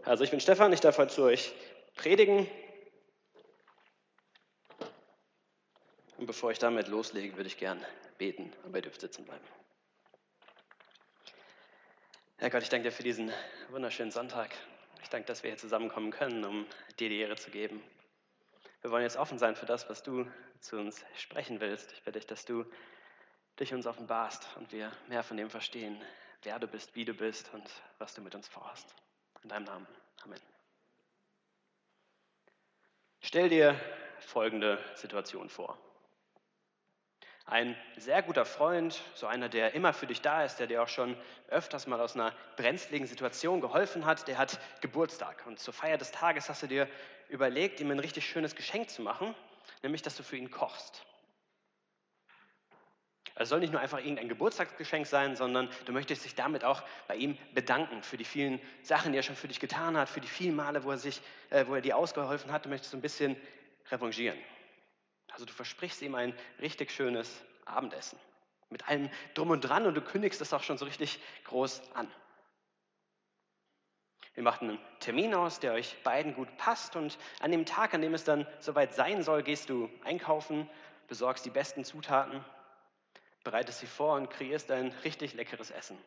Also ich bin Stefan, ich darf heute zu euch predigen. Und bevor ich damit loslege, würde ich gern beten, aber ihr dürft sitzen bleiben. Herr Gott, ich danke dir für diesen wunderschönen Sonntag. Ich danke, dass wir hier zusammenkommen können, um dir die Ehre zu geben. Wir wollen jetzt offen sein für das, was du zu uns sprechen willst. Ich bitte dich, dass du dich uns offenbarst und wir mehr von dem verstehen, wer du bist, wie du bist und was du mit uns vorhast. In deinem Namen. Amen. Stell dir folgende Situation vor. Ein sehr guter Freund, so einer, der immer für dich da ist, der dir auch schon öfters mal aus einer brenzligen Situation geholfen hat, der hat Geburtstag. Und zur Feier des Tages hast du dir überlegt, ihm ein richtig schönes Geschenk zu machen, nämlich, dass du für ihn kochst. Es soll nicht nur einfach irgendein Geburtstagsgeschenk sein, sondern du möchtest dich damit auch bei ihm bedanken für die vielen Sachen, die er schon für dich getan hat, für die vielen Male, wo er dir ausgeholfen hat. Du möchtest so ein bisschen revanchieren. Also du versprichst ihm ein richtig schönes Abendessen mit allem Drum und Dran und du kündigst es auch schon so richtig groß an. Ihr macht einen Termin aus, der euch beiden gut passt und an dem Tag, an dem es dann soweit sein soll, gehst du einkaufen, besorgst die besten Zutaten, bereitest sie vor und kreierst ein richtig leckeres Essen.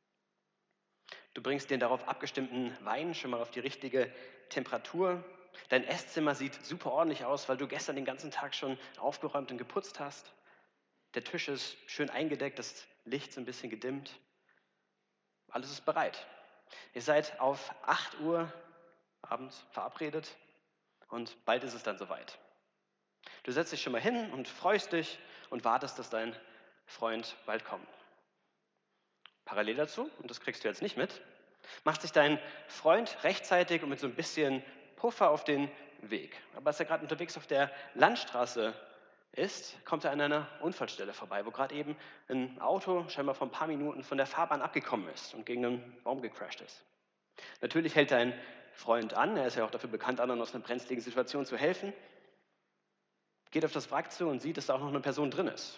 Du bringst den darauf abgestimmten Wein schon mal auf die richtige Temperatur. Dein Esszimmer sieht super ordentlich aus, weil du gestern den ganzen Tag schon aufgeräumt und geputzt hast. Der Tisch ist schön eingedeckt, das Licht ist ein bisschen gedimmt. Alles ist bereit. Ihr seid auf 8 Uhr abends verabredet und bald ist es dann soweit. Du setzt dich schon mal hin und freust dich und wartest, dass dein Freund bald kommt. Parallel dazu, und das kriegst du jetzt nicht mit, macht sich dein Freund rechtzeitig und mit so ein bisschen Puffer auf den Weg. Aber als er gerade unterwegs auf der Landstraße ist, kommt er an einer Unfallstelle vorbei, wo gerade eben ein Auto scheinbar vor ein paar Minuten von der Fahrbahn abgekommen ist und gegen einen Baum gecrasht ist. Natürlich hält dein Freund an, er ist ja auch dafür bekannt, anderen aus einer brenzligen Situation zu helfen, geht auf das Wrack zu und sieht, dass da auch noch eine Person drin ist.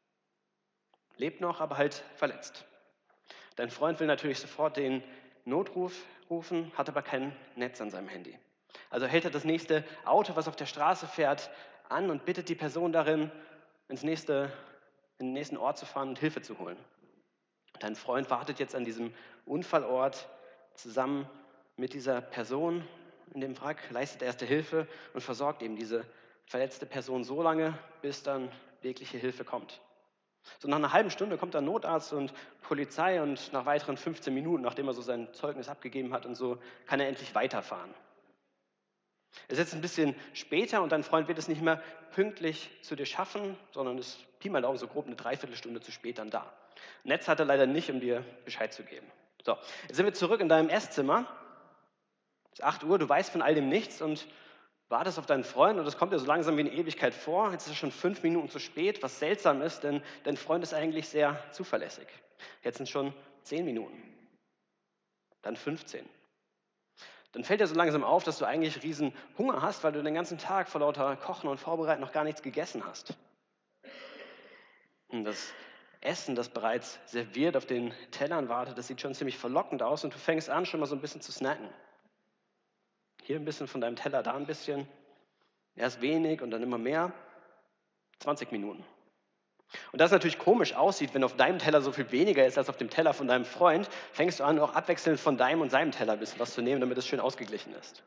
Lebt noch, aber halt verletzt. Dein Freund will natürlich sofort den Notruf rufen, hat aber kein Netz an seinem Handy. Also hält er das nächste Auto, was auf der Straße fährt, an und bittet die Person darin, in den nächsten Ort zu fahren und Hilfe zu holen. Dein Freund wartet jetzt an diesem Unfallort zusammen mit dieser Person in dem Wrack, leistet erste Hilfe und versorgt eben diese verletzte Person so lange, bis dann wirkliche Hilfe kommt. So nach einer halben Stunde kommt dann Notarzt und Polizei und nach weiteren 15 Minuten, nachdem er so sein Zeugnis abgegeben hat und so, kann er endlich weiterfahren. Es ist jetzt ein bisschen später und dein Freund wird es nicht mehr pünktlich zu dir schaffen, sondern ist Pi mal Daumen so grob eine Dreiviertelstunde zu spät dann da. Netz hat er leider nicht, um dir Bescheid zu geben. So, jetzt sind wir zurück in deinem Esszimmer. Es ist 8 Uhr, du weißt von all dem nichts und wartest auf deinen Freund und es kommt dir so langsam wie eine Ewigkeit vor. Jetzt ist es schon 5 Minuten zu spät, was seltsam ist, denn dein Freund ist eigentlich sehr zuverlässig. Jetzt sind es schon 10 Minuten, dann 15. Dann fällt dir so langsam auf, dass du eigentlich riesen Hunger hast, weil du den ganzen Tag vor lauter Kochen und Vorbereiten noch gar nichts gegessen hast. Und das Essen, das bereits serviert auf den Tellern wartet, das sieht schon ziemlich verlockend aus und du fängst an, schon mal so ein bisschen zu snacken. Hier ein bisschen von deinem Teller, da ein bisschen. Erst wenig und dann immer mehr. 20 Minuten. Und das natürlich komisch aussieht, wenn auf deinem Teller so viel weniger ist als auf dem Teller von deinem Freund, fängst du an, auch abwechselnd von deinem und seinem Teller ein bisschen was zu nehmen, damit es schön ausgeglichen ist.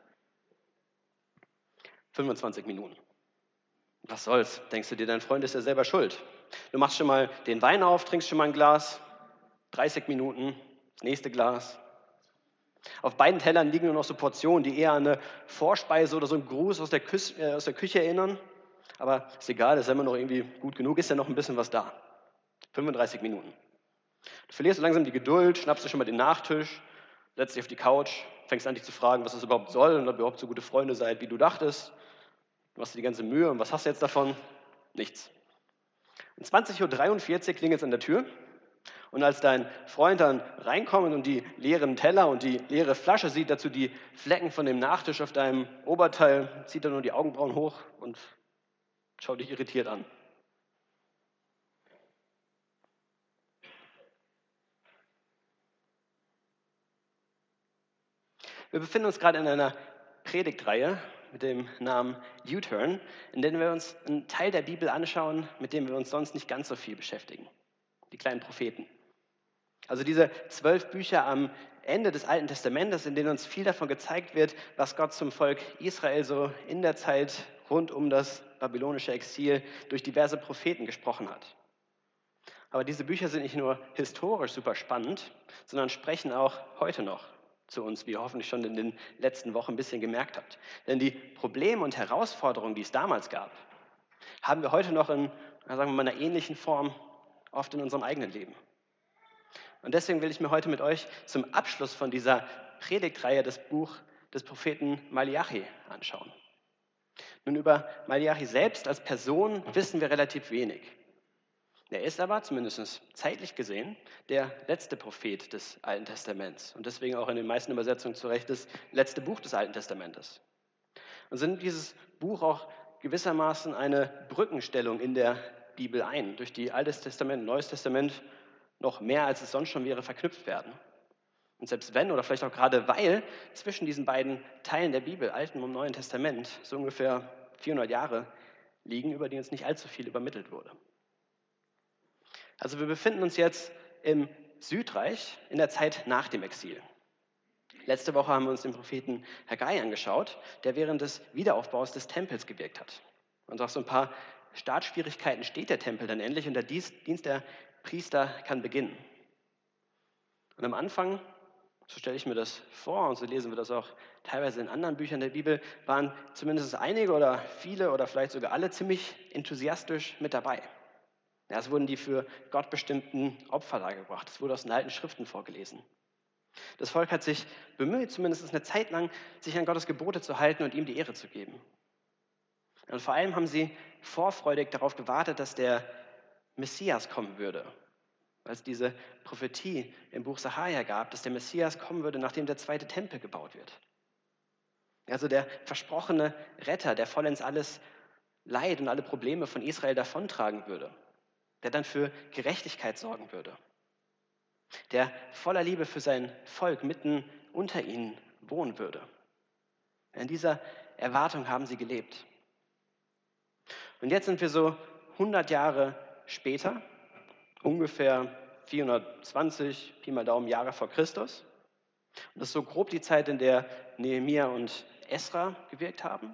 25 Minuten. Was soll's? Denkst du dir, dein Freund ist ja selber schuld. Du machst schon mal den Wein auf, trinkst schon mal ein Glas. 30 Minuten, das nächste Glas. Auf beiden Tellern liegen nur noch so Portionen, die eher an eine Vorspeise oder so einen Gruß aus der Küche erinnern. Aber ist egal, ist ja immer noch irgendwie gut genug, ist ja noch ein bisschen was da. 35 Minuten. Du verlierst so langsam die Geduld, schnappst dir schon mal den Nachtisch, setzt dich auf die Couch, fängst an, dich zu fragen, was das überhaupt soll und ob ihr überhaupt so gute Freunde seid, wie du dachtest. Du machst dir die ganze Mühe und was hast du jetzt davon? Nichts. Um 20:43 Uhr klingelt es an der Tür und als dein Freund dann reinkommt und die leeren Teller und die leere Flasche sieht, dazu die Flecken von dem Nachtisch auf deinem Oberteil, zieht er nur die Augenbrauen hoch und schaut dich irritiert an. Wir befinden uns gerade in einer Predigtreihe mit dem Namen U-Turn, in der wir uns einen Teil der Bibel anschauen, mit dem wir uns sonst nicht ganz so viel beschäftigen. Die kleinen Propheten. Also diese 12 Bücher am Ende des Alten Testamentes, in denen uns viel davon gezeigt wird, was Gott zum Volk Israel so in der Zeit rund um das babylonische Exil durch diverse Propheten gesprochen hat. Aber diese Bücher sind nicht nur historisch super spannend, sondern sprechen auch heute noch zu uns, wie ihr hoffentlich schon in den letzten Wochen ein bisschen gemerkt habt. Denn die Probleme und Herausforderungen, die es damals gab, haben wir heute noch in, sagen wir mal, einer ähnlichen Form oft in unserem eigenen Leben. Und deswegen will ich mir heute mit euch zum Abschluss von dieser Predigtreihe das Buch des Propheten Maleachi anschauen. Nun, über Maleachi selbst als Person wissen wir relativ wenig. Er ist aber, zumindest zeitlich gesehen, der letzte Prophet des Alten Testaments und deswegen auch in den meisten Übersetzungen zu Recht das letzte Buch des Alten Testamentes. Und so nimmt dieses Buch auch gewissermaßen eine Brückenstellung in der Bibel ein, durch die Altes Testament und Neues Testament noch mehr, als es sonst schon wäre, verknüpft werden. Und selbst wenn oder vielleicht auch gerade weil zwischen diesen beiden Teilen der Bibel, Alten und Neuen Testament, so ungefähr 400 Jahre liegen, über die uns nicht allzu viel übermittelt wurde. Also wir befinden uns jetzt im Südreich in der Zeit nach dem Exil. Letzte Woche haben wir uns den Propheten Haggai angeschaut, der während des Wiederaufbaus des Tempels gewirkt hat. Und nach so ein paar Startschwierigkeiten steht der Tempel dann endlich und der Dienst der Priester kann beginnen. Und am Anfang, so stelle ich mir das vor und so lesen wir das auch teilweise in anderen Büchern der Bibel, waren zumindest einige oder viele oder vielleicht sogar alle ziemlich enthusiastisch mit dabei. Ja, es wurden die für Gott bestimmten Opfer dargebracht. Es wurde aus den alten Schriften vorgelesen. Das Volk hat sich bemüht, zumindest eine Zeit lang, sich an Gottes Gebote zu halten und ihm die Ehre zu geben. Und vor allem haben sie vorfreudig darauf gewartet, dass der Messias kommen würde. Weil es diese Prophetie im Buch Sacharja gab, dass der Messias kommen würde, nachdem der zweite Tempel gebaut wird. Also der versprochene Retter, der vollends alles Leid und alle Probleme von Israel davontragen würde. Der dann für Gerechtigkeit sorgen würde. Der voller Liebe für sein Volk mitten unter ihnen wohnen würde. In dieser Erwartung haben sie gelebt. Und jetzt sind wir so 100 Jahre später, ungefähr 420, Pi mal Daumen Jahre vor Christus. Und das ist so grob die Zeit, in der Nehemia und Esra gewirkt haben.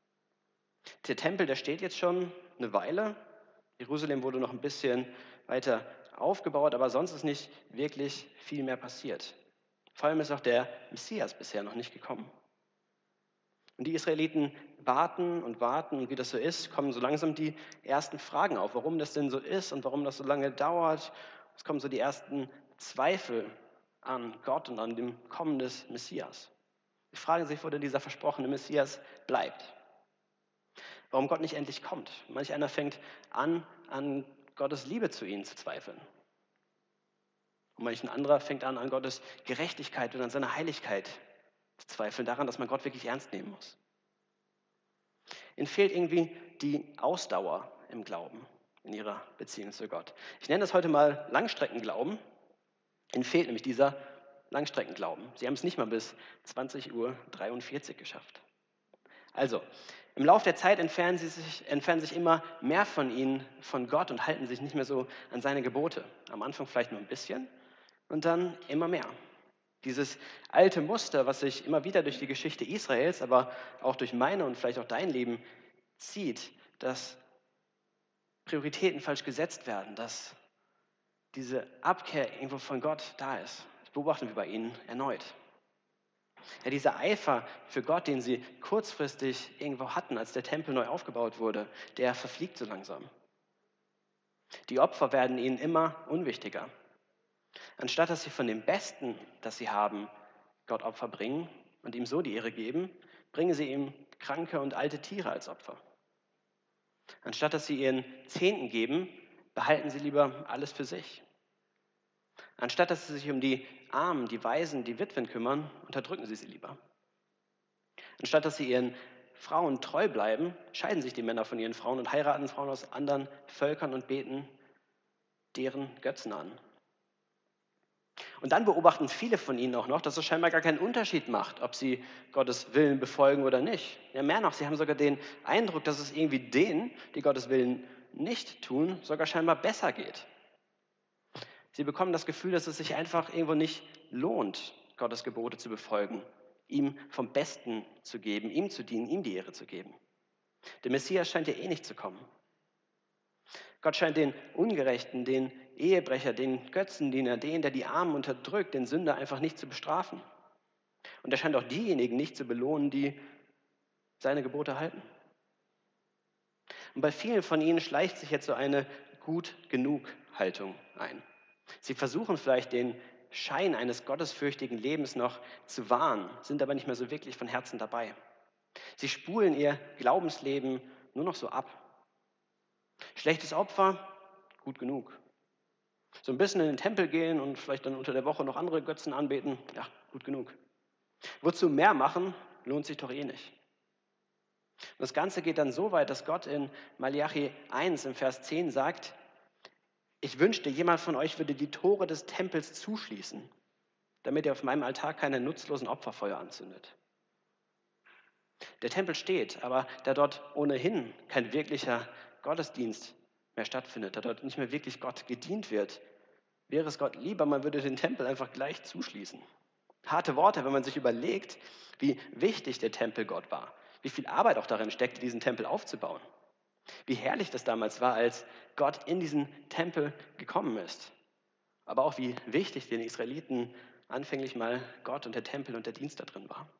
Der Tempel, der steht jetzt schon eine Weile. Jerusalem wurde noch ein bisschen weiter aufgebaut, aber sonst ist nicht wirklich viel mehr passiert. Vor allem ist auch der Messias bisher noch nicht gekommen. Und die Israeliten warten und wie das so ist, kommen so langsam die ersten Fragen auf, warum das denn so ist und warum das so lange dauert. Es kommen so die ersten Zweifel an Gott und an dem Kommen des Messias. Sie fragen sich, wo denn dieser versprochene Messias bleibt. Warum Gott nicht endlich kommt. Manch einer fängt an Gottes Liebe zu ihnen zu zweifeln. Und manch ein anderer fängt an Gottes Gerechtigkeit und an seiner Heiligkeit zu zweifeln, daran, dass man Gott wirklich ernst nehmen muss. Ihnen fehlt irgendwie die Ausdauer im Glauben, in ihrer Beziehung zu Gott. Ich nenne das heute mal Langstreckenglauben. Ihnen fehlt nämlich dieser Langstreckenglauben. Sie haben es nicht mal bis 20:43 Uhr geschafft. Also, im Laufe der Zeit entfernen sich immer mehr von ihnen von Gott und halten sich nicht mehr so an seine Gebote. Am Anfang vielleicht nur ein bisschen und dann immer mehr. Dieses alte Muster, was sich immer wieder durch die Geschichte Israels, aber auch durch meine und vielleicht auch dein Leben zieht, dass Prioritäten falsch gesetzt werden, dass diese Abkehr irgendwo von Gott da ist. Das beobachten wir bei ihnen erneut. Ja, dieser Eifer für Gott, den sie kurzfristig irgendwo hatten, als der Tempel neu aufgebaut wurde, der verfliegt so langsam. Die Opfer werden ihnen immer unwichtiger. Anstatt dass sie von dem Besten, das sie haben, Gott Opfer bringen und ihm so die Ehre geben, bringen sie ihm kranke und alte Tiere als Opfer. Anstatt dass sie ihren Zehnten geben, behalten sie lieber alles für sich. Anstatt dass sie sich um die Armen, die Waisen, die Witwen kümmern, unterdrücken sie lieber. Anstatt dass sie ihren Frauen treu bleiben, scheiden sich die Männer von ihren Frauen und heiraten Frauen aus anderen Völkern und beten deren Götzen an. Und dann beobachten viele von ihnen auch noch, dass es scheinbar gar keinen Unterschied macht, ob sie Gottes Willen befolgen oder nicht. Ja, mehr noch, sie haben sogar den Eindruck, dass es irgendwie denen, die Gottes Willen nicht tun, sogar scheinbar besser geht. Sie bekommen das Gefühl, dass es sich einfach irgendwo nicht lohnt, Gottes Gebote zu befolgen, ihm vom Besten zu geben, ihm zu dienen, ihm die Ehre zu geben. Der Messias scheint ja eh nicht zu kommen. Gott scheint den Ungerechten, den Ehebrecher, den Götzendiener, den, der die Armen unterdrückt, den Sünder einfach nicht zu bestrafen. Und er scheint auch diejenigen nicht zu belohnen, die seine Gebote halten. Und bei vielen von ihnen schleicht sich jetzt so eine Gut-genug-Haltung ein. Sie versuchen vielleicht den Schein eines gottesfürchtigen Lebens noch zu wahren, sind aber nicht mehr so wirklich von Herzen dabei. Sie spulen ihr Glaubensleben nur noch so ab. Schlechtes Opfer, gut genug. So ein bisschen in den Tempel gehen und vielleicht dann unter der Woche noch andere Götzen anbeten, ja, gut genug. Wozu mehr machen, lohnt sich doch eh nicht. Und das Ganze geht dann so weit, dass Gott in Malachi 1 im Vers 10 sagt, ich wünschte, jemand von euch würde die Tore des Tempels zuschließen, damit ihr auf meinem Altar keine nutzlosen Opferfeuer anzündet. Der Tempel steht, aber da dort ohnehin kein wirklicher Gottesdienst mehr stattfindet, da dort nicht mehr wirklich Gott gedient wird, wäre es Gott lieber, man würde den Tempel einfach gleich zuschließen. Harte Worte, wenn man sich überlegt, wie wichtig der Tempel Gott war, wie viel Arbeit auch darin steckte, diesen Tempel aufzubauen. Wie herrlich das damals war, als Gott in diesen Tempel gekommen ist. Aber auch wie wichtig den Israeliten anfänglich mal Gott und der Tempel und der Dienst da drin war.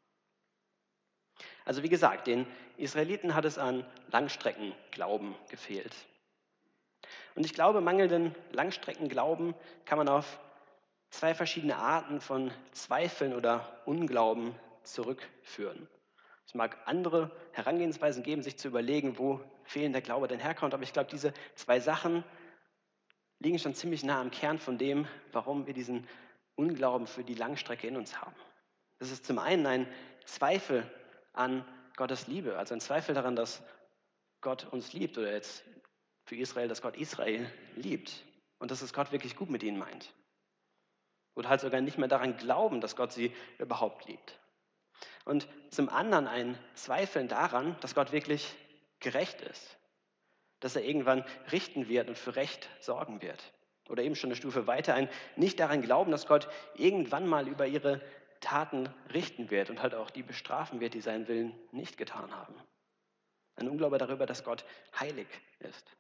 Also wie gesagt, den Israeliten hat es an Langstreckenglauben gefehlt. Und ich glaube, mangelnden Langstreckenglauben kann man auf zwei verschiedene Arten von Zweifeln oder Unglauben zurückführen. Es mag andere Herangehensweisen geben, sich zu überlegen, wo fehlender Glaube denn herkommt, aber ich glaube, diese zwei Sachen liegen schon ziemlich nah am Kern von dem, warum wir diesen Unglauben für die Langstrecke in uns haben. Das ist zum einen ein Zweifel an Gottes Liebe, also ein Zweifel daran, dass Gott uns liebt oder jetzt für Israel, dass Gott Israel liebt und dass es Gott wirklich gut mit ihnen meint. Oder halt sogar nicht mehr daran glauben, dass Gott sie überhaupt liebt. Und zum anderen ein Zweifeln daran, dass Gott wirklich gerecht ist, dass er irgendwann richten wird und für Recht sorgen wird. Oder eben schon eine Stufe weiter ein nicht daran glauben, dass Gott irgendwann mal über ihre Taten richten wird und halt auch die bestrafen wird, die seinen Willen nicht getan haben. Ein Unglaube darüber, dass Gott heilig ist.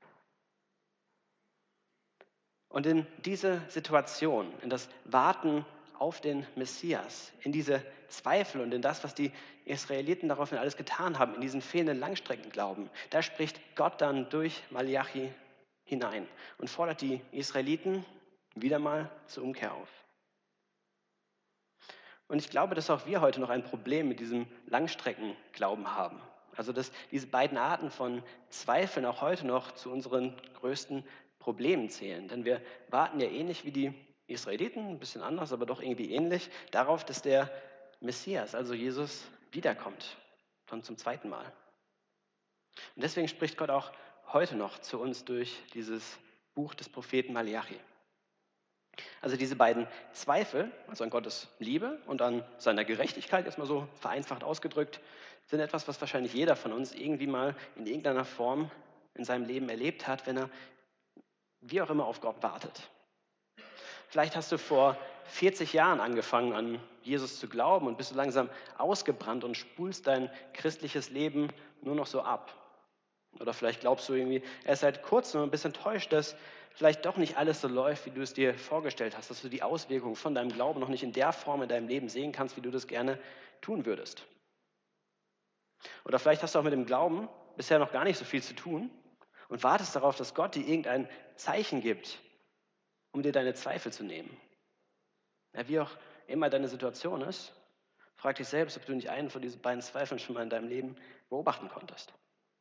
Und in diese Situation, in das Warten auf den Messias, in diese Zweifel und in das, was die Israeliten daraufhin alles getan haben, in diesen fehlenden Langstreckenglauben, da spricht Gott dann durch Malachi hinein und fordert die Israeliten wieder mal zur Umkehr auf. Und ich glaube, dass auch wir heute noch ein Problem mit diesem Langstreckenglauben haben. Also dass diese beiden Arten von Zweifeln auch heute noch zu unseren größten Problemen zählen. Denn wir warten ja ähnlich wie die Israeliten, ein bisschen anders, aber doch irgendwie ähnlich, darauf, dass der Messias, also Jesus, wiederkommt. Dann zum zweiten Mal. Und deswegen spricht Gott auch heute noch zu uns durch dieses Buch des Propheten Malachi. Also diese beiden Zweifel, also an Gottes Liebe und an seiner Gerechtigkeit, jetzt mal so vereinfacht ausgedrückt, sind etwas, was wahrscheinlich jeder von uns irgendwie mal in irgendeiner Form in seinem Leben erlebt hat, wenn er wie auch immer auf Gott wartet. Vielleicht hast du vor 40 Jahren angefangen, an Jesus zu glauben und bist du langsam ausgebrannt und spulst dein christliches Leben nur noch so ab. Oder vielleicht glaubst du irgendwie erst seit kurzem und bist enttäuscht, dass vielleicht doch nicht alles so läuft, wie du es dir vorgestellt hast, dass du die Auswirkungen von deinem Glauben noch nicht in der Form in deinem Leben sehen kannst, wie du das gerne tun würdest. Oder vielleicht hast du auch mit dem Glauben bisher noch gar nicht so viel zu tun und wartest darauf, dass Gott dir irgendein Zeichen gibt, um dir deine Zweifel zu nehmen. Ja, wie auch immer deine Situation ist, frag dich selbst, ob du nicht einen von diesen beiden Zweifeln schon mal in deinem Leben beobachten konntest.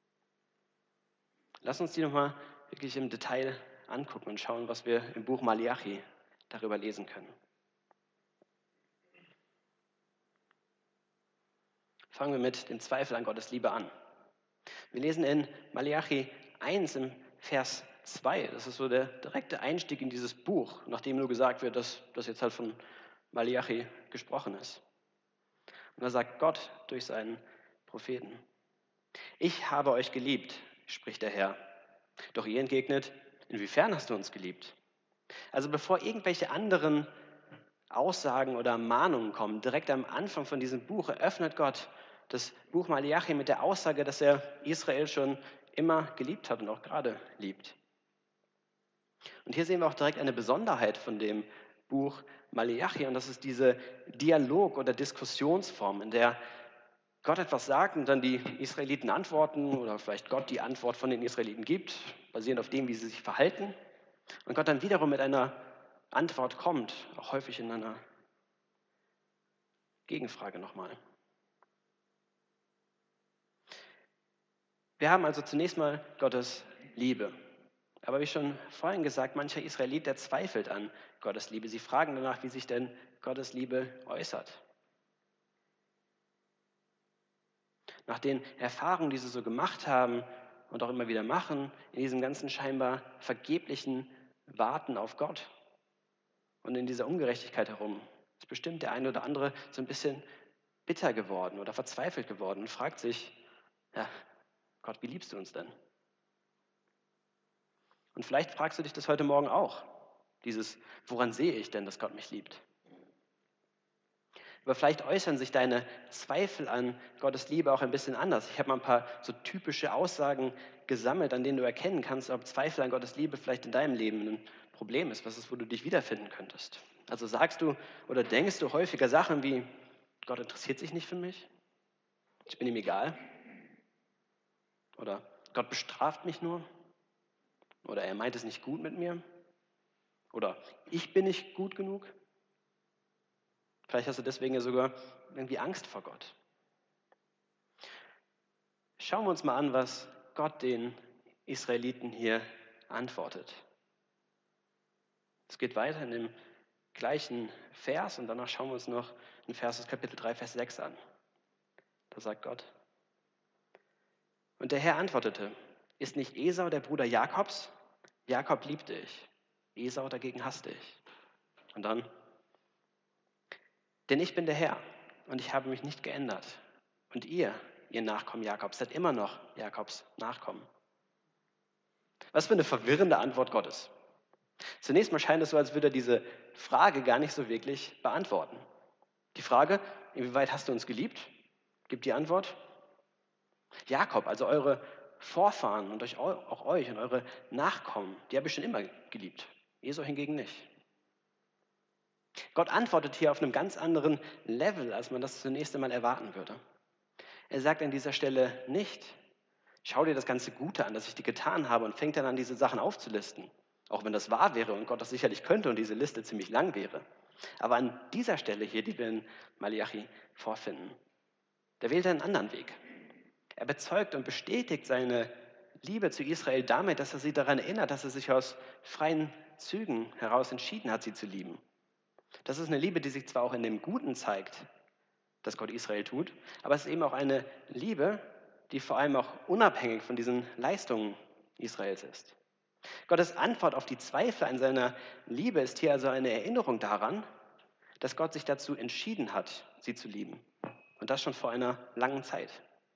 Lass uns die nochmal wirklich im Detail angucken und schauen, was wir im Buch Malachi darüber lesen können. Fangen wir mit dem Zweifel an Gottes Liebe an. Wir lesen in Malachi 1 im Vers 2. Das ist so der direkte Einstieg in dieses Buch, nachdem nur gesagt wird, dass das jetzt halt von Malachi gesprochen ist. Und da sagt Gott durch seinen Propheten: Ich habe euch geliebt, spricht der Herr. Doch ihr entgegnet: Inwiefern hast du uns geliebt? Also bevor irgendwelche anderen Aussagen oder Mahnungen kommen, direkt am Anfang von diesem Buch eröffnet Gott das Buch Malachi mit der Aussage, dass er Israel schon immer geliebt hat und auch gerade liebt. Und hier sehen wir auch direkt eine Besonderheit von dem Buch Malachi, und das ist diese Dialog- oder Diskussionsform, in der Gott etwas sagt und dann die Israeliten antworten oder vielleicht Gott die Antwort von den Israeliten gibt, basierend auf dem, wie sie sich verhalten. Und Gott dann wiederum mit einer Antwort kommt, auch häufig in einer Gegenfrage nochmal. Wir haben also zunächst mal Gottes Liebe. Aber wie schon vorhin gesagt, mancher Israelit, der zweifelt an Gottes Liebe. Sie fragen danach, wie sich denn Gottes Liebe äußert. Nach den Erfahrungen, die sie so gemacht haben und auch immer wieder machen, in diesem ganzen scheinbar vergeblichen Warten auf Gott und in dieser Ungerechtigkeit herum, ist bestimmt der eine oder andere so ein bisschen bitter geworden oder verzweifelt geworden und fragt sich: Ja, Gott, wie liebst du uns denn? Und vielleicht fragst du dich das heute Morgen auch. Woran sehe ich denn, dass Gott mich liebt? Aber vielleicht äußern sich deine Zweifel an Gottes Liebe auch ein bisschen anders. Ich habe mal ein paar so typische Aussagen gesammelt, an denen du erkennen kannst, ob Zweifel an Gottes Liebe vielleicht in deinem Leben ein Problem ist, wo du dich wiederfinden könntest. Also sagst du oder denkst du häufiger Sachen wie: Gott interessiert sich nicht für mich, ich bin ihm egal, oder Gott bestraft mich nur, oder er meint es nicht gut mit mir, oder ich bin nicht gut genug. Vielleicht hast du deswegen ja sogar irgendwie Angst vor Gott. Schauen wir uns mal an, was Gott den Israeliten hier antwortet. Es geht weiter in dem gleichen Vers und danach schauen wir uns noch einen Vers aus Kapitel 3, Vers 6 an. Da sagt Gott: Und der Herr antwortete: Ist nicht Esau der Bruder Jakobs? Jakob liebte ich, Esau dagegen hasste ich. Und dann: Denn ich bin der Herr und ich habe mich nicht geändert. Und ihr Nachkommen Jakobs, seid immer noch Jakobs Nachkommen. Was für eine verwirrende Antwort Gottes. Zunächst mal scheint es so, als würde er diese Frage gar nicht so wirklich beantworten. Die Frage: Inwieweit hast du uns geliebt? Gibt die Antwort: Jakob, also eure Vorfahren und auch euch und eure Nachkommen, die habe ich schon immer geliebt. Esau hingegen nicht. Gott antwortet hier auf einem ganz anderen Level, als man das zunächst einmal erwarten würde. Er sagt an dieser Stelle nicht: Schau dir das ganze Gute an, das ich dir getan habe, und fängt dann an, diese Sachen aufzulisten. Auch wenn das wahr wäre und Gott das sicherlich könnte und diese Liste ziemlich lang wäre. Aber an dieser Stelle hier, die wir in Malachi vorfinden, da wählt er einen anderen Weg. Er bezeugt und bestätigt seine Liebe zu Israel damit, dass er sie daran erinnert, dass er sich aus freien Zügen heraus entschieden hat, sie zu lieben. Das ist eine Liebe, die sich zwar auch in dem Guten zeigt, das Gott Israel tut, aber es ist eben auch eine Liebe, die vor allem auch unabhängig von diesen Leistungen Israels ist. Gottes Antwort auf die Zweifel an seiner Liebe ist hier also eine Erinnerung daran, dass Gott sich dazu entschieden hat, sie zu lieben. Und das schon vor einer langen Zeit.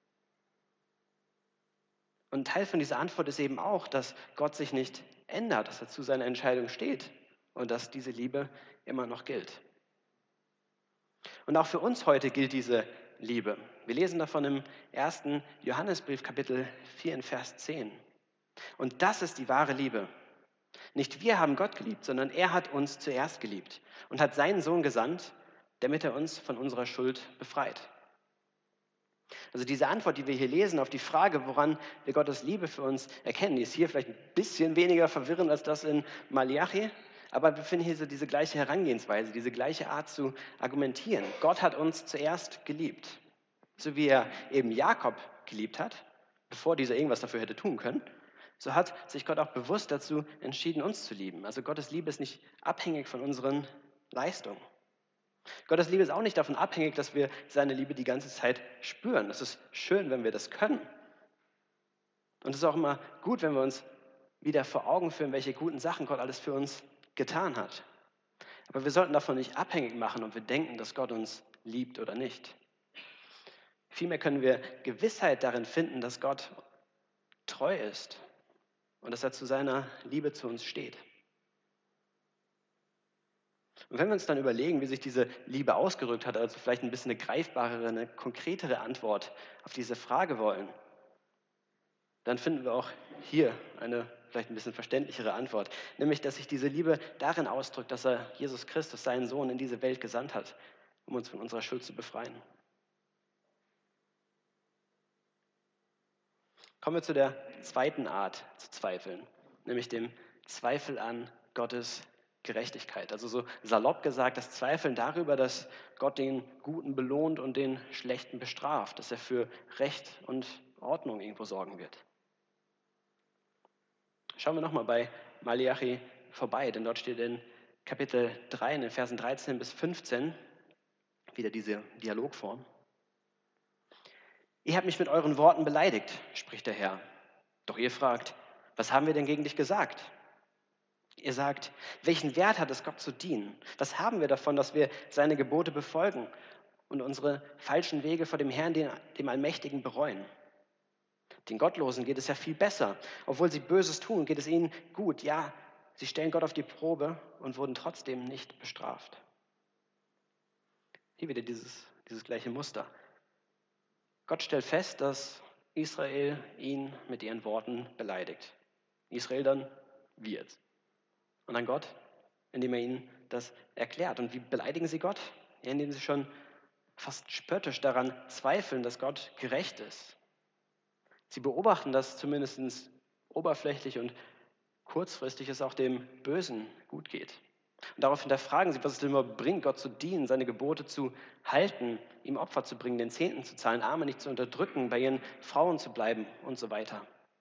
Und ein Teil von dieser Antwort ist eben auch, dass Gott sich nicht ändert, dass er zu seiner Entscheidung steht und dass diese Liebe immer noch gilt. Und auch für uns heute gilt diese Liebe. Wir lesen davon im 1. Johannesbrief, Kapitel 4 in Vers 10. Und das ist die wahre Liebe. Nicht wir haben Gott geliebt, sondern er hat uns zuerst geliebt und hat seinen Sohn gesandt, damit er uns von unserer Schuld befreit. Also diese Antwort, die wir hier lesen auf die Frage, woran wir Gottes Liebe für uns erkennen, die ist hier vielleicht ein bisschen weniger verwirrend als das in Malachi, aber wir finden hier so diese gleiche Herangehensweise, diese gleiche Art zu argumentieren. Gott hat uns zuerst geliebt, so wie er eben Jakob geliebt hat, bevor dieser irgendwas dafür hätte tun können. So hat sich Gott auch bewusst dazu entschieden, uns zu lieben. Also Gottes Liebe ist nicht abhängig von unseren Leistungen. Gottes Liebe ist auch nicht davon abhängig, dass wir seine Liebe die ganze Zeit spüren. Es ist schön, wenn wir das können. Und es ist auch immer gut, wenn wir uns wieder vor Augen führen, welche guten Sachen Gott alles für uns getan hat. Aber wir sollten davon nicht abhängig machen, ob wir denken, dass Gott uns liebt oder nicht. Vielmehr können wir Gewissheit darin finden, dass Gott treu ist und dass er zu seiner Liebe zu uns steht. Und wenn wir uns dann überlegen, wie sich diese Liebe ausgedrückt hat, also vielleicht ein bisschen eine greifbarere, eine konkretere Antwort auf diese Frage wollen, dann finden wir auch hier eine vielleicht ein bisschen verständlichere Antwort, nämlich, dass sich diese Liebe darin ausdrückt, dass er Jesus Christus, seinen Sohn, in diese Welt gesandt hat, um uns von unserer Schuld zu befreien. Kommen wir zu der zweiten Art zu zweifeln, nämlich dem Zweifel an Gottes Gerechtigkeit. Also so salopp gesagt, das Zweifeln darüber, dass Gott den Guten belohnt und den Schlechten bestraft, dass er für Recht und Ordnung irgendwo sorgen wird. Schauen wir nochmal bei Maleachi vorbei, denn dort steht in Kapitel 3, in den Versen 13 bis 15, wieder diese Dialogform. Ihr habt mich mit euren Worten beleidigt, spricht der Herr. Doch ihr fragt, was haben wir denn gegen dich gesagt? Ihr sagt, welchen Wert hat es, Gott zu dienen? Was haben wir davon, dass wir seine Gebote befolgen und unsere falschen Wege vor dem Herrn, dem Allmächtigen, bereuen? Den Gottlosen geht es ja viel besser. Obwohl sie Böses tun, geht es ihnen gut. Ja, sie stellen Gott auf die Probe und wurden trotzdem nicht bestraft. Hier wieder dieses gleiche Muster. Gott stellt fest, dass Israel ihn mit ihren Worten beleidigt. Israel dann, wie jetzt? Und dann Gott, indem er ihnen das erklärt. Und wie beleidigen sie Gott? Ja, indem sie schon fast spöttisch daran zweifeln, dass Gott gerecht ist. Sie beobachten, dass zumindest oberflächlich und kurzfristig es auch dem Bösen gut geht. Und darauf hinterfragen sie, was es denn immer bringt, Gott zu dienen, seine Gebote zu halten, ihm Opfer zu bringen, den Zehnten zu zahlen, Arme nicht zu unterdrücken, bei ihren Frauen zu bleiben und so weiter.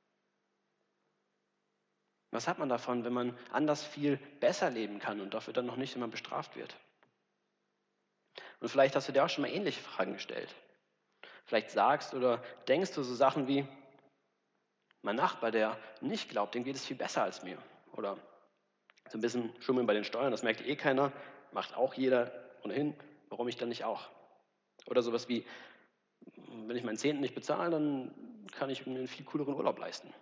Was hat man davon, wenn man anders viel besser leben kann und dafür dann noch nicht immer bestraft wird? Und vielleicht hast du dir auch schon mal ähnliche Fragen gestellt. Vielleicht sagst oder denkst du so Sachen wie, mein Nachbar, der nicht glaubt, dem geht es viel besser als mir. Oder so ein bisschen schummeln bei den Steuern, das merkt eh keiner, macht auch jeder ohnehin, warum ich dann nicht auch? Oder sowas wie, wenn ich meinen Zehnten nicht bezahle, dann kann ich mir einen viel cooleren Urlaub leisten.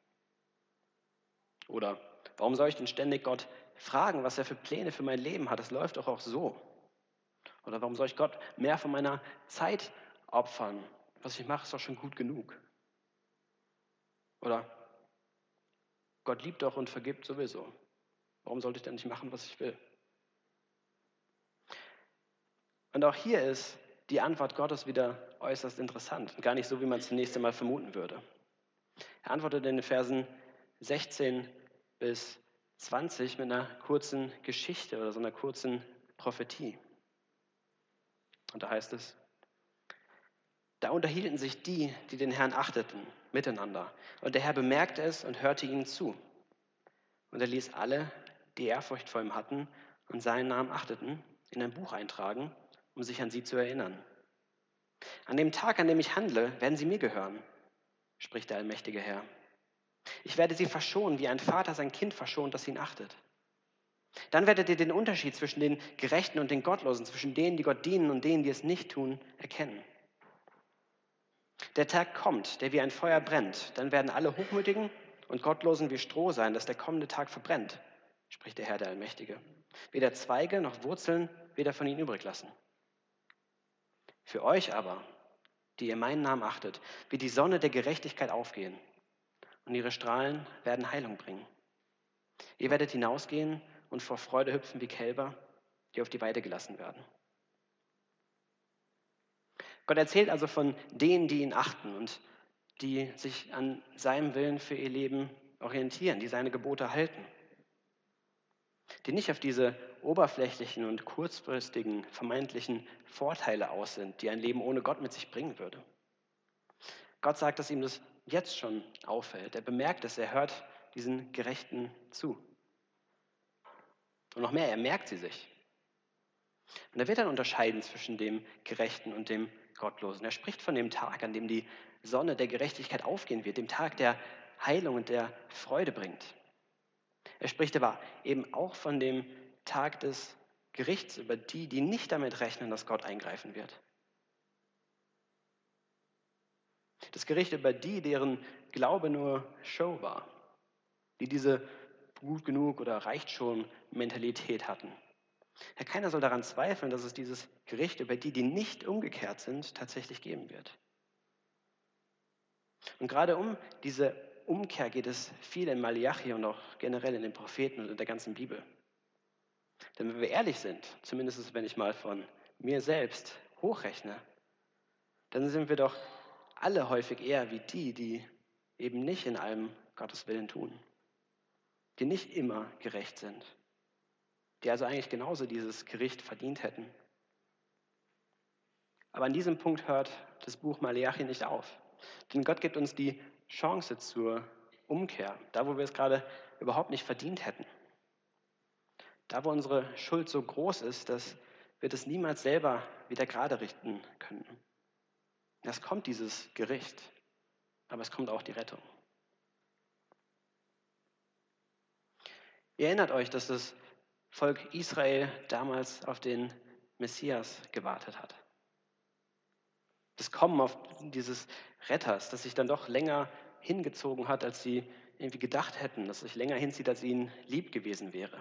Oder warum soll ich denn ständig Gott fragen, was er für Pläne für mein Leben hat? Das läuft doch auch so. Oder warum soll ich Gott mehr von meiner Zeit opfern? Was ich mache, ist doch schon gut genug. Oder Gott liebt doch und vergibt sowieso. Warum sollte ich denn nicht machen, was ich will? Und auch hier ist die Antwort Gottes wieder äußerst interessant und gar nicht so, wie man es zunächst einmal vermuten würde. Er antwortet in den Versen 16 bis 20 mit einer kurzen Geschichte oder so einer kurzen Prophetie. Und da heißt es, da unterhielten sich die, die den Herrn achteten, miteinander. Und der Herr bemerkte es und hörte ihnen zu. Und er ließ alle, die Ehrfurcht vor ihm hatten und seinen Namen achteten, in ein Buch eintragen, um sich an sie zu erinnern. An dem Tag, an dem ich handle, werden sie mir gehören, spricht der allmächtige Herr. Ich werde sie verschonen, wie ein Vater sein Kind verschont, das ihn achtet. Dann werdet ihr den Unterschied zwischen den Gerechten und den Gottlosen, zwischen denen, die Gott dienen und denen, die es nicht tun, erkennen. Der Tag kommt, der wie ein Feuer brennt. Dann werden alle Hochmütigen und Gottlosen wie Stroh sein, dass der kommende Tag verbrennt, spricht der Herr, der Allmächtige. Weder Zweige noch Wurzeln wird er von ihnen übrig lassen. Für euch aber, die ihr meinen Namen achtet, wird die Sonne der Gerechtigkeit aufgehen und ihre Strahlen werden Heilung bringen. Ihr werdet hinausgehen und vor Freude hüpfen wie Kälber, die auf die Weide gelassen werden. Gott erzählt also von denen, die ihn achten und die sich an seinem Willen für ihr Leben orientieren, die seine Gebote halten, die nicht auf diese oberflächlichen und kurzfristigen vermeintlichen Vorteile aus sind, die ein Leben ohne Gott mit sich bringen würde. Gott sagt, dass ihm das jetzt schon auffällt. Er bemerkt es, er hört diesen Gerechten zu. Und noch mehr, er merkt sie sich. Und er wird dann unterscheiden zwischen dem Gerechten und dem Gottlosen. Er spricht von dem Tag, an dem die Sonne der Gerechtigkeit aufgehen wird, dem Tag der Heilung und der Freude bringt. Er spricht aber eben auch von dem Tag des Gerichts über die, die nicht damit rechnen, dass Gott eingreifen wird. Das Gericht über die, deren Glaube nur Show war, die diese gut genug oder reicht schon Mentalität hatten. Ja, keiner soll daran zweifeln, dass es dieses Gericht über die, die nicht umgekehrt sind, tatsächlich geben wird. Und gerade um diese Umkehr geht es viel in Malachi und auch generell in den Propheten und in der ganzen Bibel. Denn wenn wir ehrlich sind, zumindest wenn ich mal von mir selbst hochrechne, dann sind wir doch alle häufig eher wie die, die eben nicht in allem Gottes Willen tun, die nicht immer gerecht sind, die also eigentlich genauso dieses Gericht verdient hätten. Aber an diesem Punkt hört das Buch Malachi nicht auf. Denn Gott gibt uns die Chance zur Umkehr, da wo wir es gerade überhaupt nicht verdient hätten. Da wo unsere Schuld so groß ist, dass wir das niemals selber wieder gerade richten können. Es kommt dieses Gericht, aber es kommt auch die Rettung. Ihr erinnert euch, dass das Volk Israel damals auf den Messias gewartet hat. Das Kommen auf dieses Retters, das sich dann doch länger hingezogen hat, als sie irgendwie gedacht hätten, dass es sich länger hinzieht, als ihnen lieb gewesen wäre.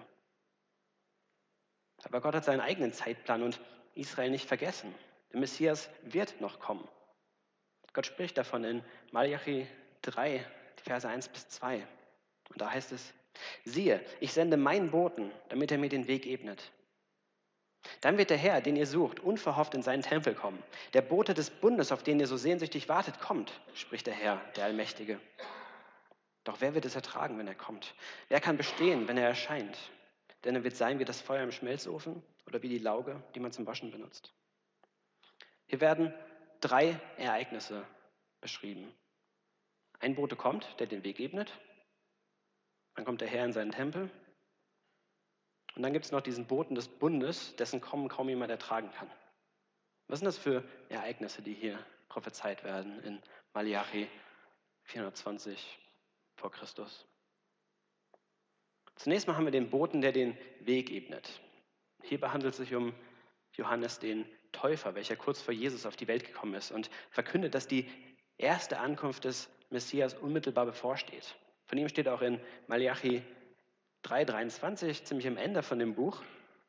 Aber Gott hat seinen eigenen Zeitplan und Israel nicht vergessen. Der Messias wird noch kommen. Gott spricht davon in Malachi 3, die Verse 1 bis 2. Und da heißt es: Siehe, ich sende meinen Boten, damit er mir den Weg ebnet. Dann wird der Herr, den ihr sucht, unverhofft in seinen Tempel kommen. Der Bote des Bundes, auf den ihr so sehnsüchtig wartet, kommt, spricht der Herr, der Allmächtige. Doch wer wird es ertragen, wenn er kommt? Wer kann bestehen, wenn er erscheint? Denn er wird sein wie das Feuer im Schmelzofen oder wie die Lauge, die man zum Waschen benutzt. Hier werden 3 Ereignisse beschrieben. Ein Bote kommt, der den Weg ebnet. Dann kommt der Herr in seinen Tempel. Und dann gibt es noch diesen Boten des Bundes, dessen Kommen kaum jemand ertragen kann. Was sind das für Ereignisse, die hier prophezeit werden in Malachi 420 vor Christus? Zunächst mal haben wir den Boten, der den Weg ebnet. Hierbei handelt es sich um Johannes den Täufer, welcher kurz vor Jesus auf die Welt gekommen ist und verkündet, dass die erste Ankunft des Messias unmittelbar bevorsteht. Von ihm steht auch in Malachi 3,23, ziemlich am Ende von dem Buch: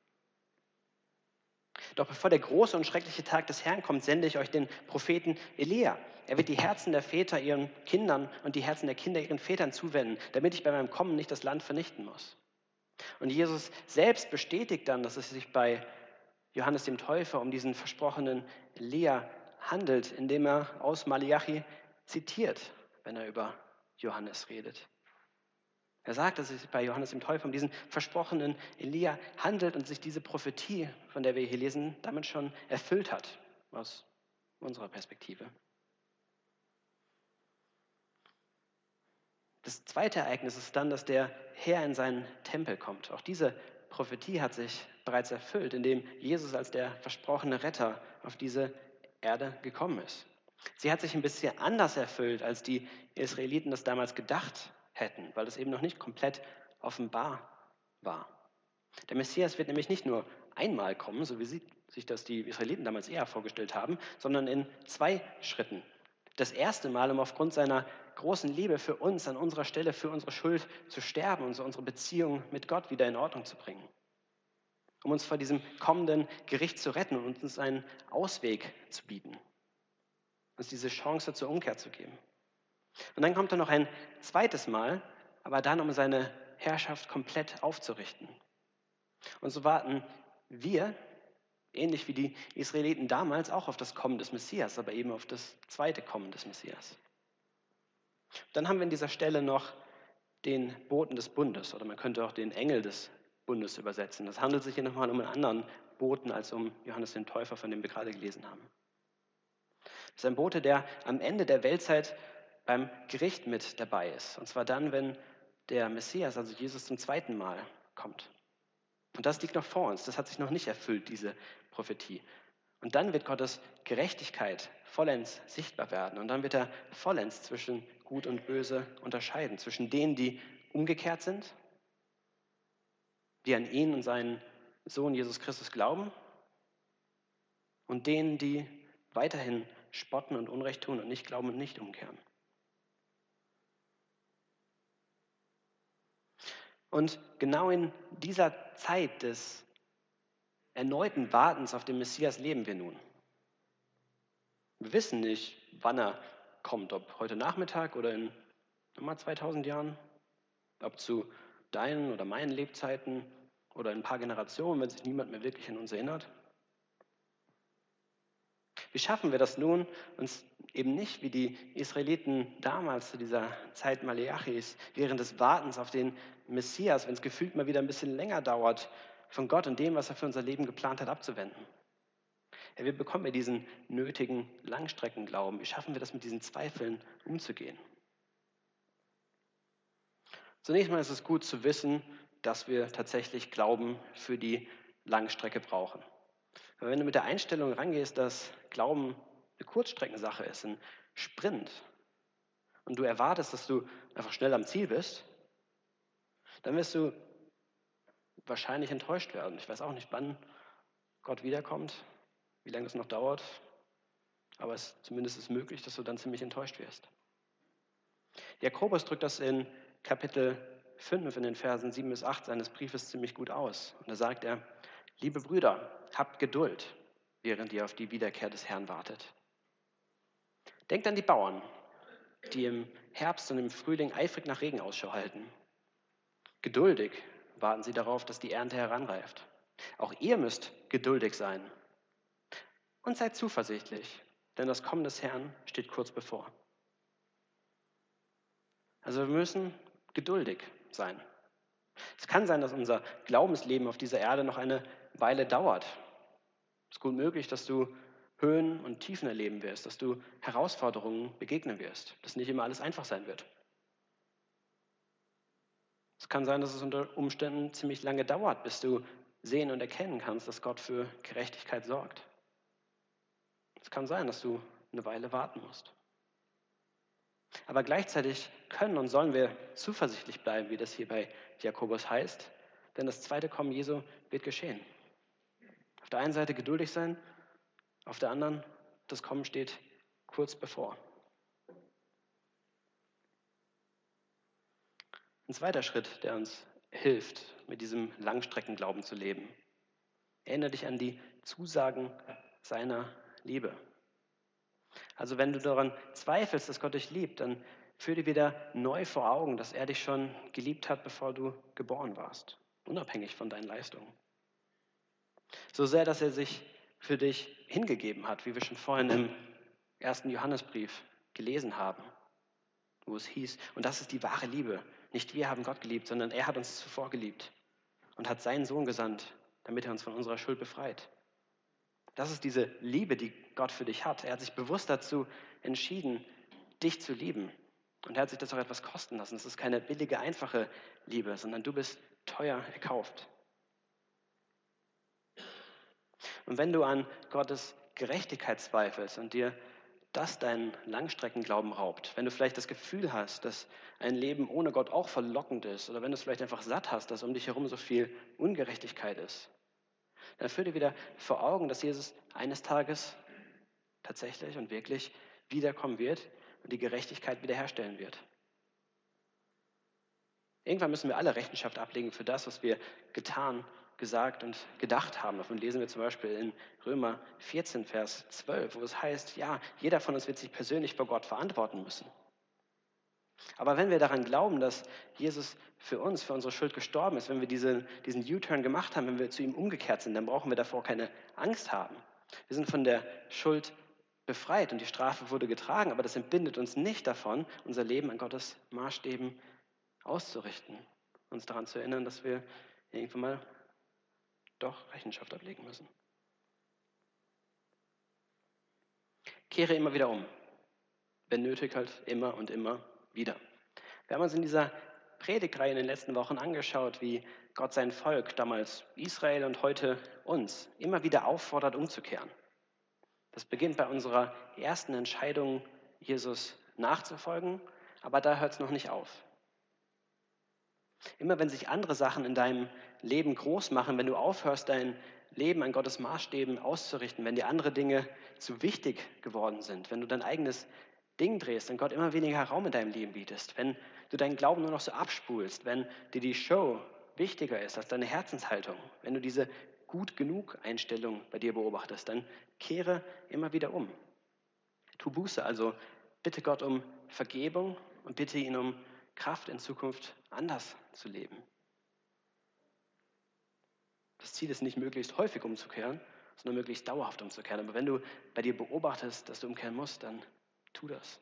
Doch bevor der große und schreckliche Tag des Herrn kommt, sende ich euch den Propheten Elia. Er wird die Herzen der Väter ihren Kindern und die Herzen der Kinder ihren Vätern zuwenden, damit ich bei meinem Kommen nicht das Land vernichten muss. Und Jesus selbst bestätigt dann, dass es sich bei Johannes dem Täufer um diesen versprochenen Elia handelt, indem er aus Malachi zitiert, wenn er über Johannes redet. Er sagt, dass es sich bei Johannes dem Täufer um diesen versprochenen Elia handelt und sich diese Prophetie, von der wir hier lesen, damit schon erfüllt hat, aus unserer Perspektive. Das zweite Ereignis ist dann, dass der Herr in seinen Tempel kommt. Auch diese Prophetie hat sich bereits erfüllt, indem Jesus als der versprochene Retter auf diese Erde gekommen ist. Sie hat sich ein bisschen anders erfüllt, als die Israeliten das damals gedacht hätten, weil es eben noch nicht komplett offenbar war. Der Messias wird nämlich nicht nur einmal kommen, so wie sich das die Israeliten damals eher vorgestellt haben, sondern in 2 Schritten. Das erste Mal, um aufgrund seiner großen Liebe für uns an unserer Stelle für unsere Schuld zu sterben und so unsere Beziehung mit Gott wieder in Ordnung zu bringen. Um uns vor diesem kommenden Gericht zu retten und uns einen Ausweg zu bieten. Uns diese Chance zur Umkehr zu geben. Und dann kommt er noch ein zweites Mal, aber dann, um seine Herrschaft komplett aufzurichten. Und so warten wir, ähnlich wie die Israeliten damals, auch auf das Kommen des Messias, aber eben auf das zweite Kommen des Messias. Dann haben wir an dieser Stelle noch den Boten des Bundes, oder man könnte auch den Engel des Bundes übersetzen. Das handelt sich hier nochmal um einen anderen Boten als um Johannes den Täufer, von dem wir gerade gelesen haben. Das ist ein Bote, der am Ende der Weltzeit beim Gericht mit dabei ist. Und zwar dann, wenn der Messias, also Jesus, zum zweiten Mal kommt. Und das liegt noch vor uns. Das hat sich noch nicht erfüllt, diese Prophetie. Und dann wird Gottes Gerechtigkeit vollends sichtbar werden. Und dann wird er vollends zwischen Gut und Böse unterscheiden. Zwischen denen, die umgekehrt sind, die an ihn und seinen Sohn Jesus Christus glauben, und denen, die weiterhin spotten und Unrecht tun und nicht glauben und nicht umkehren. Und genau in dieser Zeit des erneuten Wartens auf den Messias leben wir nun. Wir wissen nicht, wann er kommt, ob heute Nachmittag oder in nochmal 2000 Jahren, ob zu deinen oder meinen Lebzeiten oder in ein paar Generationen, wenn sich niemand mehr wirklich an uns erinnert. Wie schaffen wir das nun, uns eben nicht wie die Israeliten damals zu dieser Zeit Maleachis, während des Wartens auf den Messias, wenn es gefühlt mal wieder ein bisschen länger dauert, von Gott und dem, was er für unser Leben geplant hat, abzuwenden? Ja, wie bekommen wir diesen nötigen Langstreckenglauben? Wie schaffen wir das, mit diesen Zweifeln umzugehen? Zunächst mal ist es gut zu wissen, dass wir tatsächlich Glauben für die Langstrecke brauchen. Aber wenn du mit der Einstellung rangehst, dass Glauben eine Kurzstreckensache ist, ein Sprint, und du erwartest, dass du einfach schnell am Ziel bist, dann wirst du wahrscheinlich enttäuscht werden. Ich weiß auch nicht, wann Gott wiederkommt, wie lange es noch dauert, aber zumindest ist möglich, dass du dann ziemlich enttäuscht wirst. Jakobus drückt das in Kapitel 5 in den Versen 7 bis 8 seines Briefes ziemlich gut aus. Und da sagt er: Liebe Brüder, habt Geduld, während ihr auf die Wiederkehr des Herrn wartet. Denkt an die Bauern, die im Herbst und im Frühling eifrig nach Regen Ausschau halten. Geduldig warten sie darauf, dass die Ernte heranreift. Auch ihr müsst geduldig sein. Und seid zuversichtlich, denn das Kommen des Herrn steht kurz bevor. Also wir müssen geduldig sein. Es kann sein, dass unser Glaubensleben auf dieser Erde noch eine Weile dauert. Es ist gut möglich, dass du Höhen und Tiefen erleben wirst, dass du Herausforderungen begegnen wirst, dass nicht immer alles einfach sein wird. Es kann sein, dass es unter Umständen ziemlich lange dauert, bis du sehen und erkennen kannst, dass Gott für Gerechtigkeit sorgt. Es kann sein, dass du eine Weile warten musst. Aber gleichzeitig können und sollen wir zuversichtlich bleiben, wie das hier bei Jakobus heißt, denn das zweite Kommen Jesu wird geschehen. Auf der einen Seite geduldig sein, auf der anderen, das Kommen steht kurz bevor. Ein zweiter Schritt, der uns hilft, mit diesem Langstreckenglauben zu leben. Erinnere dich an die Zusagen seiner Liebe. Also wenn du daran zweifelst, dass Gott dich liebt, dann führ dir wieder neu vor Augen, dass er dich schon geliebt hat, bevor du geboren warst, unabhängig von deinen Leistungen. So sehr, dass er sich für dich hingegeben hat, wie wir schon vorhin im 1. Johannesbrief gelesen haben, wo es hieß, und das ist die wahre Liebe. Nicht wir haben Gott geliebt, sondern er hat uns zuvor geliebt und hat seinen Sohn gesandt, damit er uns von unserer Schuld befreit. Das ist diese Liebe, die Gott für dich hat. Er hat sich bewusst dazu entschieden, dich zu lieben. Und er hat sich das auch etwas kosten lassen. Es ist keine billige, einfache Liebe, sondern du bist teuer erkauft. Und wenn du an Gottes Gerechtigkeit zweifelst und dir das deinen Langstreckenglauben raubt, wenn du vielleicht das Gefühl hast, dass ein Leben ohne Gott auch verlockend ist, oder wenn du es vielleicht einfach satt hast, dass um dich herum so viel Ungerechtigkeit ist, dann führ dir wieder vor Augen, dass Jesus eines Tages tatsächlich und wirklich wiederkommen wird und die Gerechtigkeit wiederherstellen wird. Irgendwann müssen wir alle Rechenschaft ablegen für das, was wir getan, gesagt und gedacht haben. Davon lesen wir zum Beispiel in Römer 14, Vers 12, wo es heißt, ja, jeder von uns wird sich persönlich vor Gott verantworten müssen. Aber wenn wir daran glauben, dass Jesus für uns, für unsere Schuld gestorben ist, wenn wir diesen U-Turn gemacht haben, wenn wir zu ihm umgekehrt sind, dann brauchen wir davor keine Angst haben. Wir sind von der Schuld befreit und die Strafe wurde getragen, aber das entbindet uns nicht davon, unser Leben an Gottes Maßstäben auszurichten, uns daran zu erinnern, dass wir irgendwann mal doch Rechenschaft ablegen müssen. Kehre immer wieder um. Wenn nötig, halt immer und immer wieder. Wir haben uns in dieser Predigtreihe in den letzten Wochen angeschaut, wie Gott sein Volk, damals Israel und heute uns, immer wieder auffordert, umzukehren. Das beginnt bei unserer ersten Entscheidung, Jesus nachzufolgen, Aber da hört es noch nicht auf. Immer wenn sich andere Sachen in deinem Leben groß machen, wenn du aufhörst, dein Leben an Gottes Maßstäben auszurichten, wenn dir andere Dinge zu wichtig geworden sind, wenn du dein eigenes Ding drehst und Gott immer weniger Raum in deinem Leben bietest, wenn du deinen Glauben nur noch so abspulst, wenn dir die Show wichtiger ist als deine Herzenshaltung, wenn du diese gut genug Einstellung bei dir beobachtest, dann kehre immer wieder um. Tu Buße, also bitte Gott um Vergebung und bitte ihn um Kraft, in Zukunft anders zu leben. Das Ziel ist nicht, möglichst häufig umzukehren, sondern möglichst dauerhaft umzukehren. Aber wenn du bei dir beobachtest, dass du umkehren musst, dann tu das.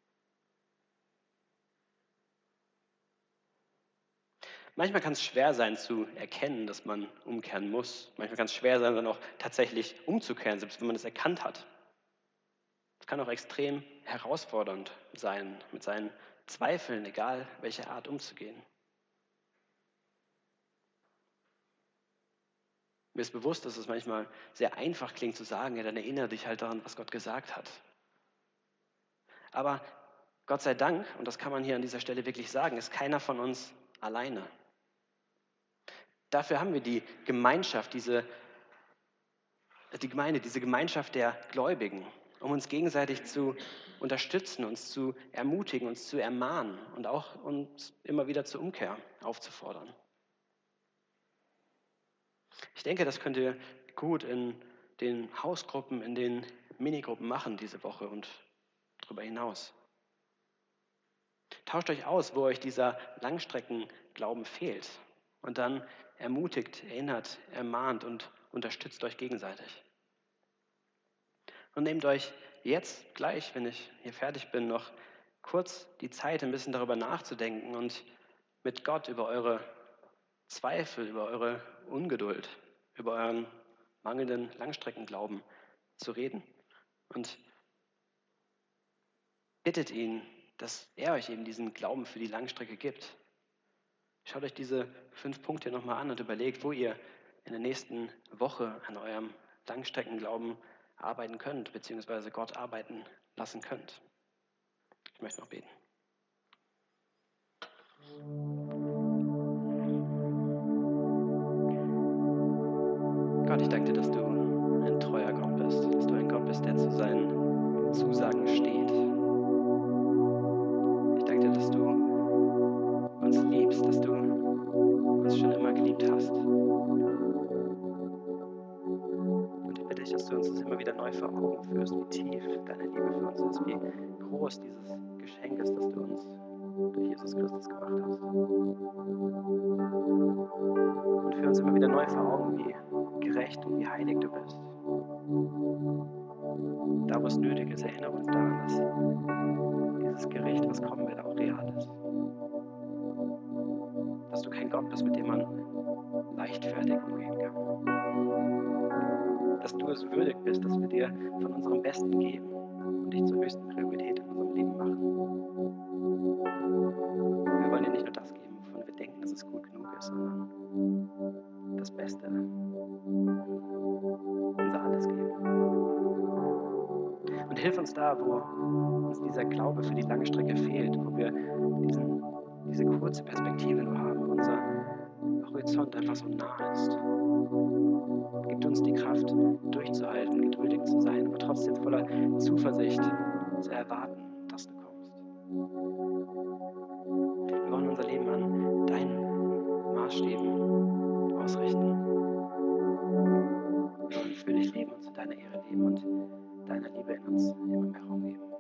Manchmal kann es schwer sein zu erkennen, dass man umkehren muss. Manchmal kann es schwer sein, dann auch tatsächlich umzukehren, selbst wenn man es erkannt hat. Es kann auch extrem herausfordernd sein, mit seinen Zweifeln, egal welche Art, umzugehen. Mir ist bewusst, dass es manchmal sehr einfach klingt zu sagen, ja, dann erinnere dich halt daran, was Gott gesagt hat. Aber Gott sei Dank, und das kann man hier an dieser Stelle wirklich sagen, ist keiner von uns alleine. Dafür haben wir die Gemeinschaft, die Gemeinde, diese Gemeinschaft der Gläubigen, um uns gegenseitig zu unterstützen, uns zu ermutigen, uns zu ermahnen und auch uns immer wieder zur Umkehr aufzufordern. Ich denke, das könnt ihr gut in den Hausgruppen, in den Minigruppen machen diese Woche und darüber hinaus. Tauscht euch aus, wo euch dieser Langstreckenglauben fehlt und dann ermutigt, erinnert, ermahnt und unterstützt euch gegenseitig. Und nehmt euch jetzt gleich, wenn ich hier fertig bin, noch kurz die Zeit, ein bisschen darüber nachzudenken und mit Gott über eure Zweifel, über eure Ungeduld, über euren mangelnden Langstreckenglauben zu reden. Und bittet ihn, dass er euch eben diesen Glauben für die Langstrecke gibt. Schaut euch diese 5 Punkte nochmal an und überlegt, wo ihr in der nächsten Woche an eurem Langstreckenglauben arbeiten könnt, beziehungsweise Gott arbeiten lassen könnt. Ich möchte noch beten. Gott, ich danke dir, dass du ein treuer Gott bist, dass du ein Gott bist, der zu seinen Zusagen steht. Ich danke dir, dass du uns liebst, dass du uns schon immer geliebt hast. Und ich bitte dich, dass du uns das immer wieder neu vor Augen führst, wie tief deine Liebe für uns ist, wie groß dieses Geschenk ist, das du uns durch Jesus Christus gemacht hast. Und führ uns immer wieder neu vor Augen, wie gerecht und wie heilig du bist. Da, wo es nötig ist, erinnere uns daran, dass dieses Gericht, was kommen wird, auch real ist. Dass du kein Gott bist, mit dem man leichtfertig umgehen kann. Dass du es würdig bist, dass wir dir von unserem Besten geben und dich zur höchsten Priorität in unserem Leben machen. Wir wollen dir nicht nur das geben, wovon wir denken, dass es gut genug ist, sondern das Beste, unser Alles geben. Und hilf uns da, wo uns dieser Glaube für die lange Strecke fehlt, wo wir diese kurze Perspektive nur haben, unser Horizont einfach so nah ist. Gib uns die Kraft, durchzuhalten, geduldig zu sein, aber trotzdem voller Zuversicht zu erwarten, dass du kommst. Wir wollen unser Leben an deinen Maßstäben ausrichten. Wir wollen für dich leben und zu deiner Ehre leben und deiner Liebe in uns immer mehr Raum geben.